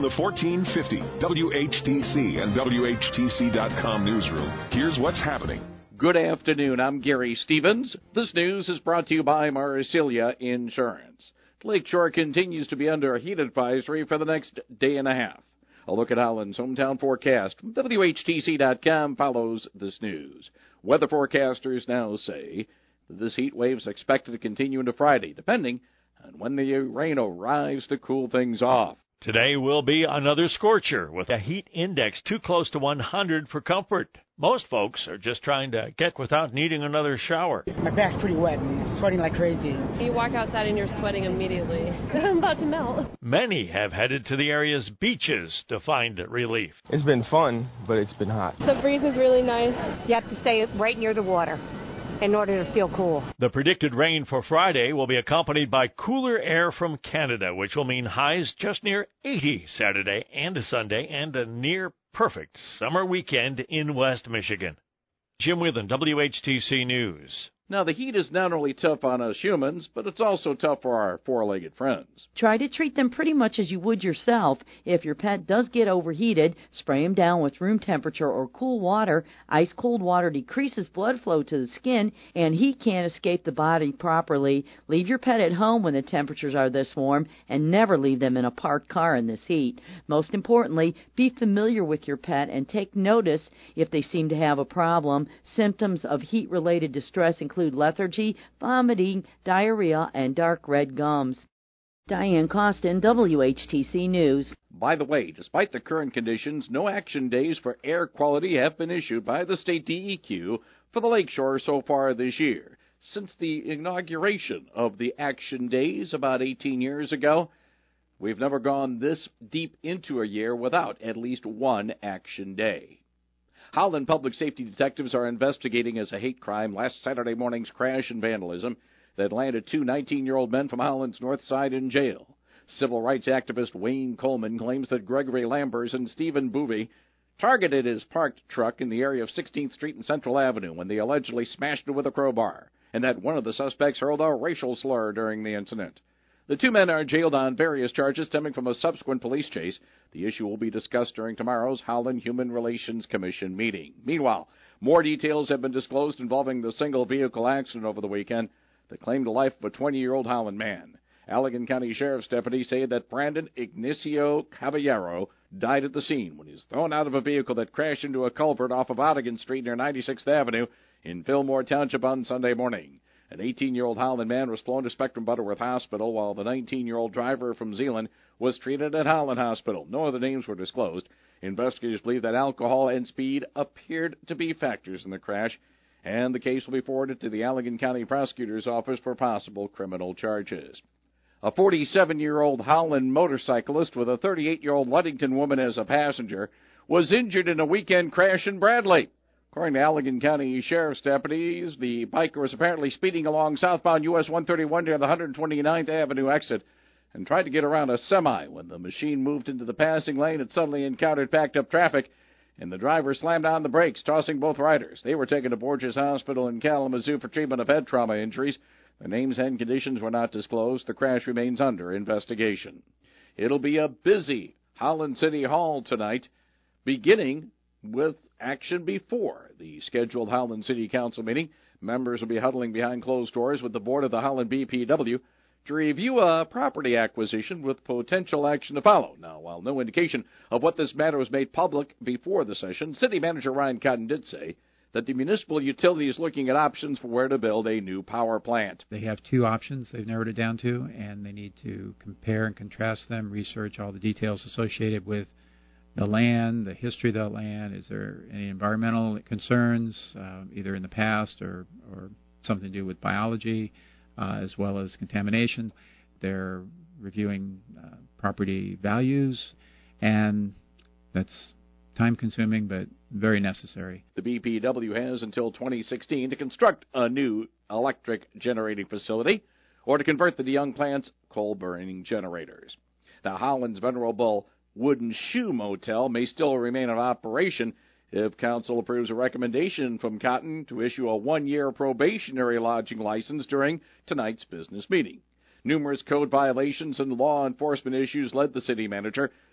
From the 1450 WHTC and WHTC.com newsroom, here's what's happening. Good afternoon. I'm Gary Stevens. This news is brought to you by Marsilia Insurance. Lakeshore continues to be under a heat advisory for the next day and a half. A look at Holland's hometown forecast from WHTC.com follows this news. Weather forecasters now say that this heat wave is expected to continue into Friday, depending on when the rain arrives to cool things off. Today will be another scorcher with a heat index too close to 100 for comfort. Most folks are just trying to get without needing another shower. My back's pretty wet and sweating like crazy. You walk outside and you're sweating immediately. I'm about to melt. Many have headed to the area's beaches to find relief. It's been fun, but it's been hot. The breeze is really nice. You have to stay right near the water in order to feel cool. The predicted rain for Friday will be accompanied by cooler air from Canada, which will mean highs just near 80 Saturday and Sunday, and a near-perfect summer weekend in West Michigan. Jim Whelan, WHTC News. Now, the heat is not only tough on us humans, but it's also tough for our four-legged friends. Try to treat them pretty much as you would yourself. If your pet does get overheated, spray him down with room temperature or cool water. Ice-cold water decreases blood flow to the skin, and heat can't escape the body properly. Leave your pet at home when the temperatures are this warm, and never leave them in a parked car in this heat. Most importantly, be familiar with your pet and take notice if they seem to have a problem. Symptoms of heat-related distress include lethargy, vomiting, diarrhea, and dark red gums. Diane Costin, WHTC News. By the way, despite the current conditions, no action days for air quality have been issued by the state DEQ for the Lakeshore so far this year. Since the inauguration of the action days about 18 years ago, we've never gone this deep into a year without at least one action day. Holland public safety detectives are investigating as a hate crime last Saturday morning's crash and vandalism that landed two 19-year-old men from Holland's north side in jail. Civil rights activist Wayne Coleman claims that Gregory Lambers and Stephen Boovey targeted his parked truck in the area of 16th Street and Central Avenue when they allegedly smashed it with a crowbar, and that one of the suspects hurled a racial slur during the incident. The two men are jailed on various charges stemming from a subsequent police chase. The issue will be discussed during tomorrow's Holland Human Relations Commission meeting. Meanwhile, more details have been disclosed involving the single-vehicle accident over the weekend that claimed the life of a 20-year-old Holland man. Allegan County Sheriff's deputies say that Brandon Ignacio Caballero died at the scene when he was thrown out of a vehicle that crashed into a culvert off of Ottigan Street near 96th Avenue in Fillmore Township on Sunday morning. An 18-year-old Holland man was flown to Spectrum Butterworth Hospital, while the 19-year-old driver from Zeeland was treated at Holland Hospital. No other names were disclosed. Investigators believe that alcohol and speed appeared to be factors in the crash, and the case will be forwarded to the Allegan County Prosecutor's Office for possible criminal charges. A 47-year-old Holland motorcyclist with a 38-year-old Ludington woman as a passenger was injured in a weekend crash in Bradley. According to Allegan County Sheriff's deputies, the biker was apparently speeding along southbound US 131 near the 129th Avenue exit and tried to get around a semi. When the machine moved into the passing lane, it suddenly encountered backed-up traffic, and the driver slammed on the brakes, tossing both riders. They were taken to Borges Hospital in Kalamazoo for treatment of head trauma injuries. The names and conditions were not disclosed. The crash remains under investigation. It'll be a busy Holland City Hall tonight, beginning with action before the scheduled Holland City Council meeting. Members will be huddling behind closed doors with the board of the Holland BPW to review a property acquisition with potential action to follow. Now, while no indication of what this matter was made public before the session, City Manager Ryan Cotton did say that the municipal utility is looking at options for where to build a new power plant. They have two options they've narrowed it down to, and they need to compare and contrast them, research all the details associated with the land, the history of that land. Is there any environmental concerns, either in the past or something to do with biology, as well as contamination? They're reviewing property values, and that's time-consuming but very necessary. The BPW has until 2016 to construct a new electric generating facility or to convert the DeYoung plant's coal-burning generators. The Holland's venerable Wooden Shoe Motel may still remain in operation if council approves a recommendation from Cotton to issue a one-year probationary lodging license during tonight's business meeting. Numerous code violations and law enforcement issues led the city manager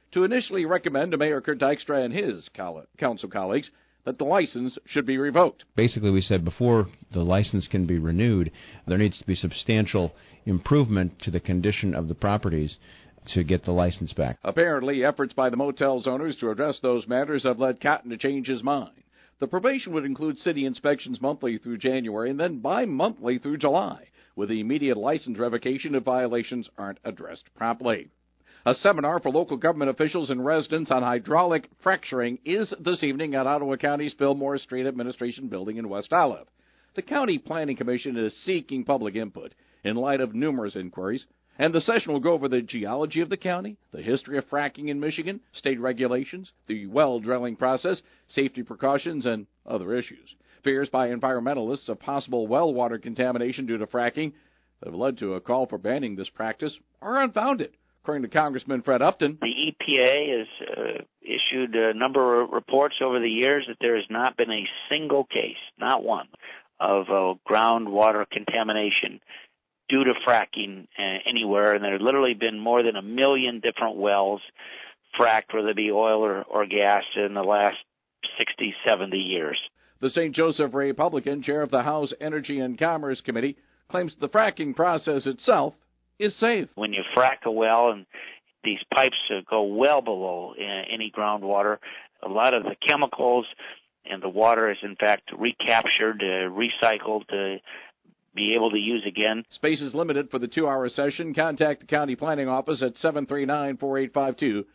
to initially recommend to Mayor Kurt Dykstra and his council colleagues that the license should be revoked. Basically, we said before the license can be renewed, there needs to be substantial improvement to the condition of the properties to get the license back. Apparently, efforts by the motel's owners to address those matters have led Cotton to change his mind. The probation would include city inspections monthly through January and then bi-monthly through July, with immediate license revocation if violations aren't addressed promptly. A seminar for local government officials and residents on hydraulic fracturing is this evening at Ottawa County's Fillmore Street Administration Building in West Olive. The County Planning Commission is seeking public input in light of numerous inquiries, and the session will go over the geology of the county, the history of fracking in Michigan, state regulations, the well drilling process, safety precautions, and other issues. Fears by environmentalists of possible well water contamination due to fracking that have led to a call for banning this practice are unfounded. According to Congressman Fred Upton, the EPA has issued a number of reports over the years that there has not been a single case, not one, of groundwater contamination due to fracking anywhere, and there have literally been more than 1 million different wells fracked, whether it be oil or gas, in the last 60, 70 years. The St. Joseph Republican, chair of the House Energy and Commerce Committee, claims the fracking process itself is safe. When you frack a well and these pipes go well below any groundwater, a lot of the chemicals and the water is in fact recaptured, recycled to be able to use again. Space is limited for the 2-hour session. Contact the County Planning Office at 739-4852 to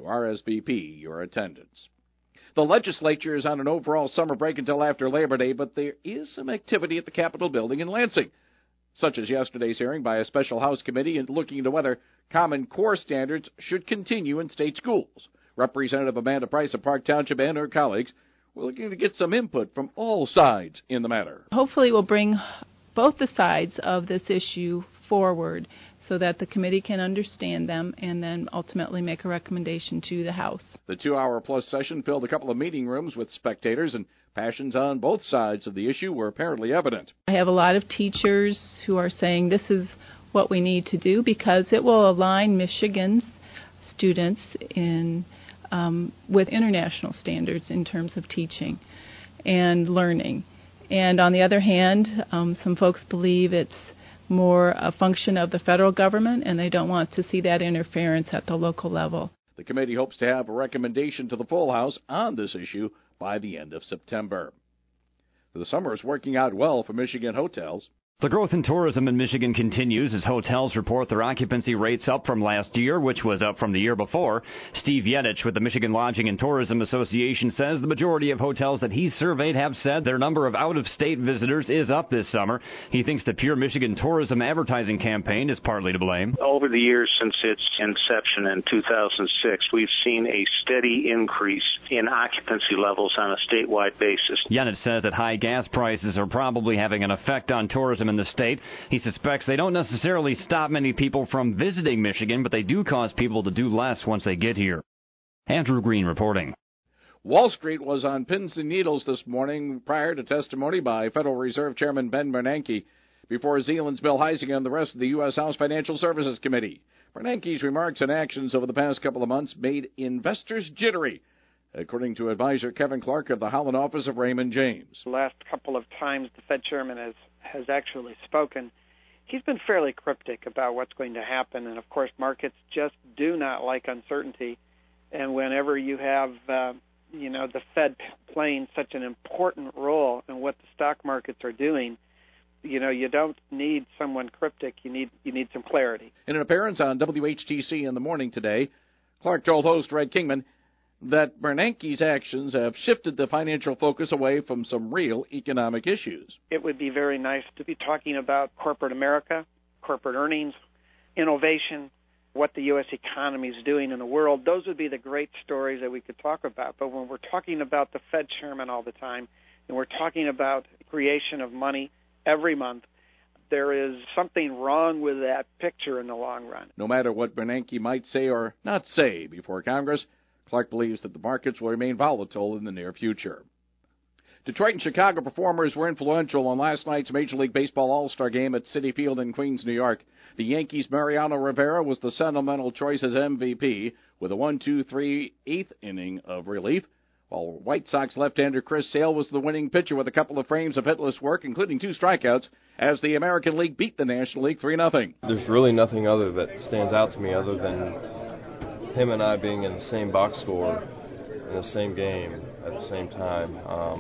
RSVP your attendance. The legislature is on an overall summer break until after Labor Day, but there is some activity at the Capitol building in Lansing, such as yesterday's hearing by a special House committee looking into whether Common Core standards should continue in state schools. Representative Amanda Price of Park Township and her colleagues were looking to get some input from all sides in the matter. Hopefully we'll bring both the sides of this issue forward so that the committee can understand them and then ultimately make a recommendation to the House. The 2-hour-plus session filled a couple of meeting rooms with spectators, and passions on both sides of the issue were apparently evident. I have a lot of teachers who are saying this is what we need to do because it will align Michigan's students with international standards in terms of teaching and learning. And on the other hand, some folks believe it's more a function of the federal government, and they don't want to see that interference at the local level. The committee hopes to have a recommendation to the full House on this issue by the end of September. The summer is working out well for Michigan hotels. The growth in tourism in Michigan continues as hotels report their occupancy rates up from last year, which was up from the year before. Steve Yenich with the Michigan Lodging and Tourism Association says the majority of hotels that he's surveyed have said their number of out-of-state visitors is up this summer. He thinks the Pure Michigan Tourism advertising campaign is partly to blame. Over the years since its inception in 2006, we've seen a steady increase in occupancy levels on a statewide basis. Yenich says that high gas prices are probably having an effect on tourism in the state. He suspects they don't necessarily stop many people from visiting Michigan, but they do cause people to do less once they get here. Andrew Green reporting. Wall Street was on pins and needles this morning prior to testimony by Federal Reserve Chairman Ben Bernanke before Zealand's Bill Huizenga and the rest of the U.S. House Financial Services Committee. Bernanke's remarks and actions over the past couple of months made investors jittery, according to advisor Kevin Clark of the Holland office of Raymond James. The last couple of times the Fed chairman has actually spoken, he's been fairly cryptic about what's going to happen. And, of course, markets just do not like uncertainty. And whenever you have, the Fed playing such an important role in what the stock markets are doing, you don't need someone cryptic. You need some clarity. In an appearance on WHTC in the morning today, Clark told host Red Kingman that Bernanke's actions have shifted the financial focus away from some real economic issues. It would be very nice to be talking about corporate America, corporate earnings, innovation, what the U.S. economy is doing in the world. Those would be the great stories that we could talk about. But when we're talking about the Fed chairman all the time, and we're talking about creation of money every month, there is something wrong with that picture in the long run. No matter what Bernanke might say or not say before Congress, Clark believes that the markets will remain volatile in the near future. Detroit and Chicago performers were influential on last night's Major League Baseball All-Star Game at Citi Field in Queens, New York. The Yankees' Mariano Rivera was the sentimental choice as MVP with a 1-2-3 eighth inning of relief, while White Sox left-hander Chris Sale was the winning pitcher with a couple of frames of hitless work, including 2 strikeouts, as the American League beat the National League 3-0. There's really nothing other that stands out to me other than him and I being in the same box score in the same game at the same time.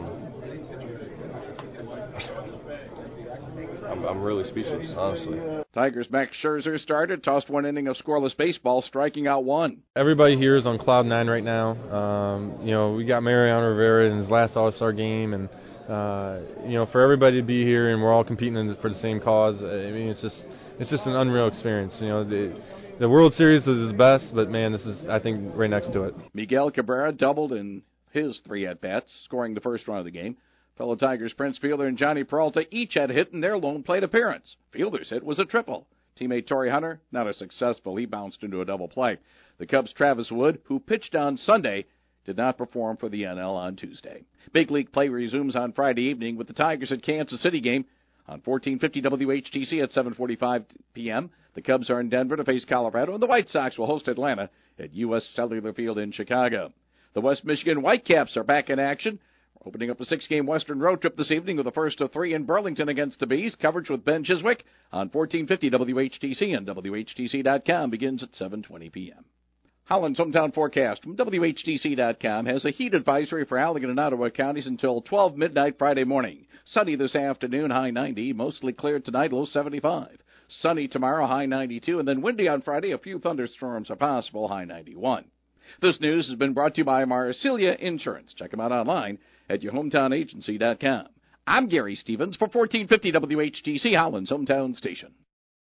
I'm really speechless, honestly. Tigers' Max Scherzer started, tossed 1 inning of scoreless baseball, striking out 1. Everybody here is on cloud 9 right now. We got Mariano Rivera in his last All-Star game, and for everybody to be here and we're all competing for the same cause. I mean, it's just an unreal experience. The World Series is his best, but man, this is, I think, right next to it. Miguel Cabrera doubled in his 3 at-bats, scoring the first run of the game. Fellow Tigers Prince Fielder and Johnny Peralta each had a hit in their lone plate appearance. Fielder's hit was a triple. Teammate Torrey Hunter, not as successful. He bounced into a double play. The Cubs' Travis Wood, who pitched on Sunday, did not perform for the NL on Tuesday. Big league play resumes on Friday evening with the Tigers at Kansas City game on 1450 WHTC at 7:45 p.m. The Cubs are in Denver to face Colorado, and the White Sox will host Atlanta at U.S. Cellular Field in Chicago. The West Michigan Whitecaps are back in action, opening up a 6-game Western road trip this evening with the first of 3 in Burlington against the Bees. Coverage with Ben Chiswick on 1450 WHTC and WHTC.com begins at 7:20 p.m. Holland's hometown forecast from WHTC.com has a heat advisory for Allegan and Ottawa counties until 12 midnight Friday morning. Sunny this afternoon, high 90. Mostly clear tonight, low 75. Sunny tomorrow, high 92. And then windy on Friday. A few thunderstorms are possible, high 91. This news has been brought to you by Marsilia Insurance. Check them out online at yourhometownagency.com. I'm Gary Stevens for 1450 WHTC, Holland's hometown station.